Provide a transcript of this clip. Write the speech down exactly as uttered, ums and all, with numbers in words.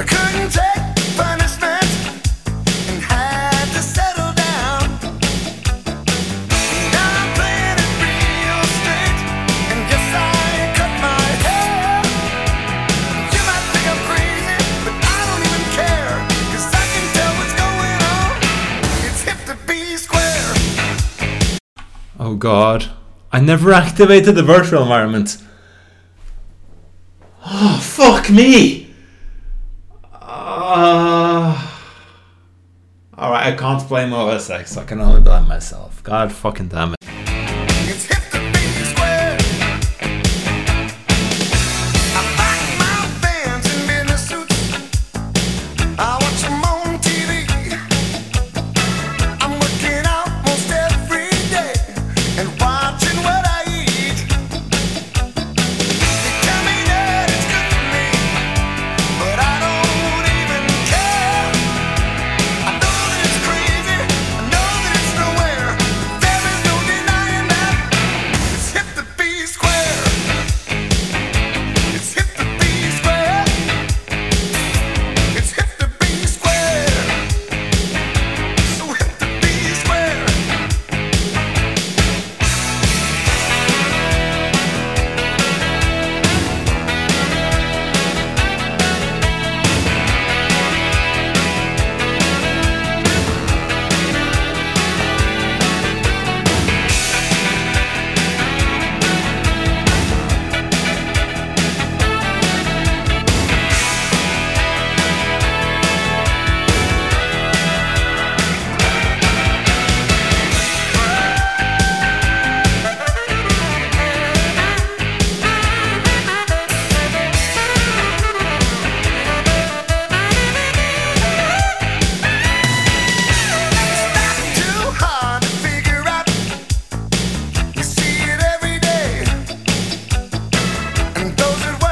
couldn't take punishment and had to settle down. Now I'm playing it real straight, and guess I cut my hair. You might think I'm crazy, but I don't even care, 'cause I can tell what's going on. It's hip to be square. Oh god. I never activated the virtual environment. Oh, fuck me! Uh, Alright, I can't blame O S X. I can only blame myself. God fucking damn it. It's hip to be square. I back my fans in business suits. I watch them on T V. I'm working out most every day and watching what I eat. They tell me that it's good for me, but I don't even care. I know that it's crazy, I know that it's nowhere. There is no denying that. It's hip to be square. It's hip to be square. It's hip to be square. So hip to be square. Too hard to figure out. You see it every day, and those that